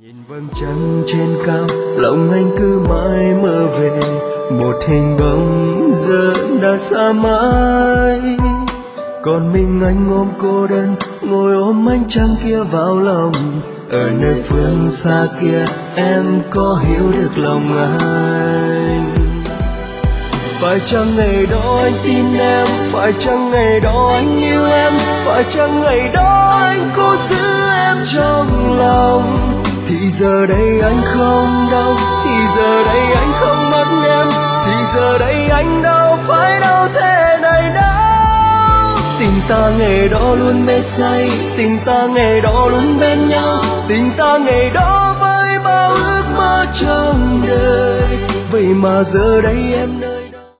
Nhìn vầng trăng trên cao, lòng anh cứ mãi mơ về một hình bóng giờ đã xa mãi. Còn mình anh ôm cô đơn, ngồi ôm ánh trăng kia vào lòng. Ở nơi phương xa kia, em có hiểu được lòng anh. Phải chăng ngày đó anh tin em, phải chăng ngày đó anh yêu em, phải chăng ngày đó anh cố giữ em trong lòng. Thì giờ đây anh không đâu, thì giờ đây anh không mất em, thì giờ đây anh đâu phải đâu thế này đâu. Tình ta ngày đó luôn mê say, tình ta ngày đó luôn bên nhau, tình ta ngày đó với bao ước mơ trong đời. Vậy mà giờ đây em nơi